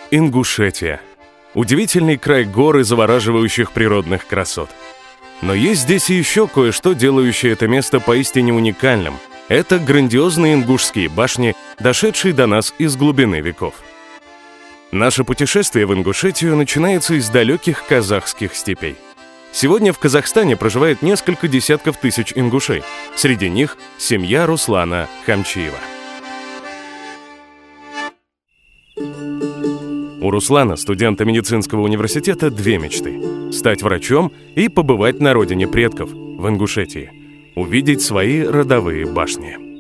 Ингушетия. Удивительный край гор и завораживающих природных красот. Но есть здесь и еще кое-что, делающее это место поистине уникальным. Это грандиозные ингушские башни, дошедшие до нас из глубины веков. Наше путешествие в Ингушетию начинается из далеких казахских степей. Сегодня в Казахстане проживает несколько десятков тысяч ингушей. Среди них семья Руслана Хамчиева. У Руслана, студента медицинского университета, две мечты: стать врачом и побывать на родине предков, в Ингушетии, увидеть свои родовые башни.